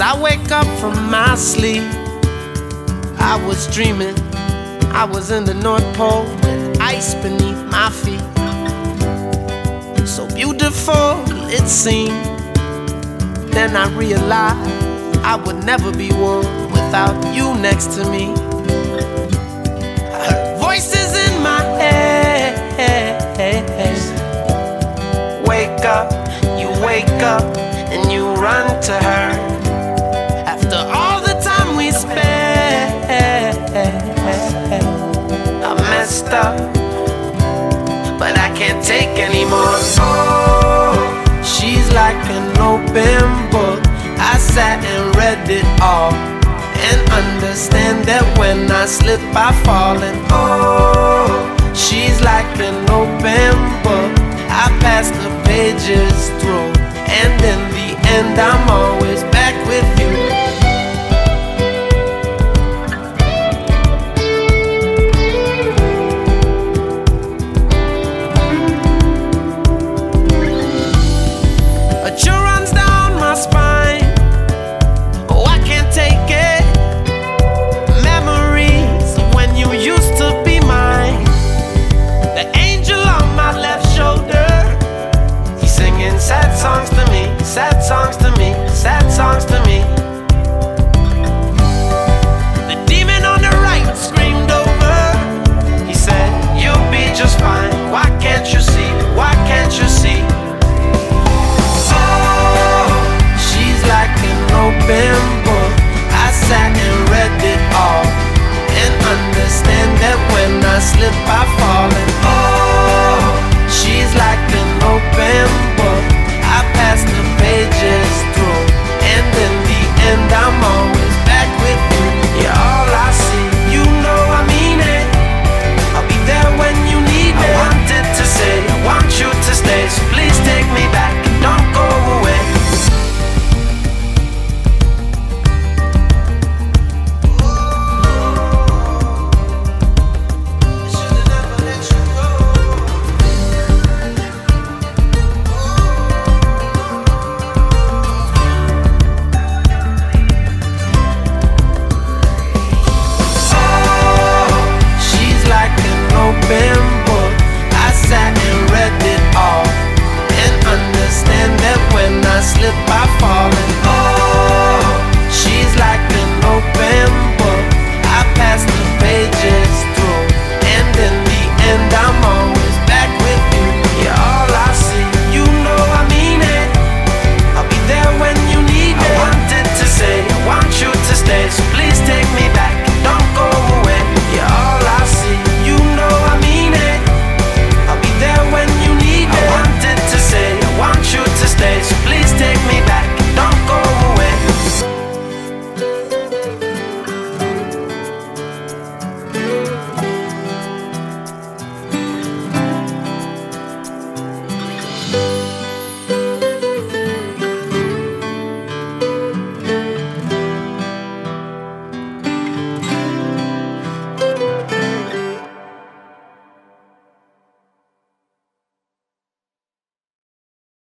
I wake up from my sleep, I was dreaming I was in the North Pole with ice beneath my feet. So beautiful it seemed. Then I realized I would never be one without you next to me. I heard voices in my head. Wake up, you wake up, and you run to her. After all the time we spent, I messed up, but I can't take anymore. Oh, she's like an open book. I sat and read it all, and understand that when I slip I fall. And oh, she's like an open book. I pass the pages through, and in the end I'm always back with you. A chill runs down my spine. Oh, I can't take it. Memories of when you used to be mine. The angel on my left shoulder, he's singing sad songs to me, sad songs to me, sad songs to me. The demon on the right screamed over. He said, you'll be just fine. Why can't you see? Why can't you see? Oh, she's like an open book. I sat and read it all, and understand that when I slip I fall.